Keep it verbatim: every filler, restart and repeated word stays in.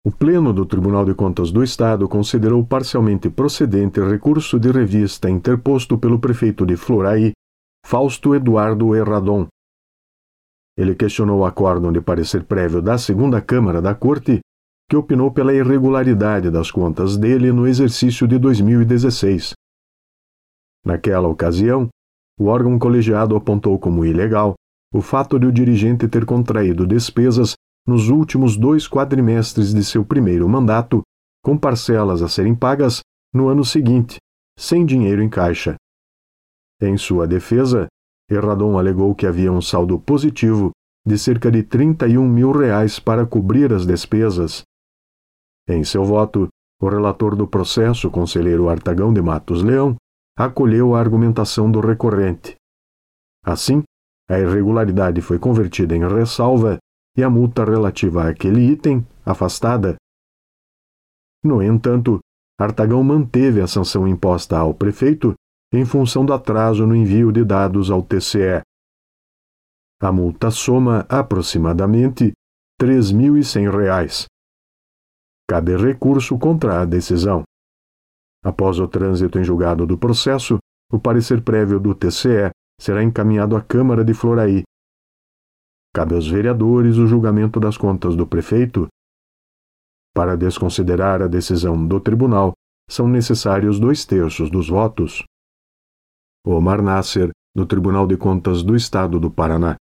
O Pleno do Tribunal de Contas do Estado considerou parcialmente procedente recurso de revista interposto pelo prefeito de Floraí, Fausto Eduardo Erradon. Ele questionou o acórdão de parecer prévio da segunda Câmara da Corte, que opinou pela irregularidade das contas dele no exercício de dois mil e dezesseis. Naquela ocasião, o órgão colegiado apontou como ilegal o fato de o dirigente ter contraído despesas nos últimos dois quadrimestres de seu primeiro mandato, com parcelas a serem pagas no ano seguinte, sem dinheiro em caixa. Em sua defesa, Erradon alegou que havia um saldo positivo de cerca de trinta e um mil reais para cobrir as despesas. Em seu voto, o relator do processo, conselheiro Artagão de Matos Leão, acolheu a argumentação do recorrente. Assim, a irregularidade foi convertida em ressalva e a multa relativa àquele item afastada. No entanto, Artagão manteve a sanção imposta ao prefeito em função do atraso no envio de dados ao T C E. A multa soma aproximadamente três mil e cem reais. Cabe recurso contra a decisão. Após o trânsito em julgado do processo, o parecer prévio do T C E será encaminhado à Câmara de Floraí. Cabe aos vereadores o julgamento das contas do prefeito. Para desconsiderar a decisão do tribunal, são necessários dois terços dos votos. Omar Nasser, do Tribunal de Contas do Estado do Paraná.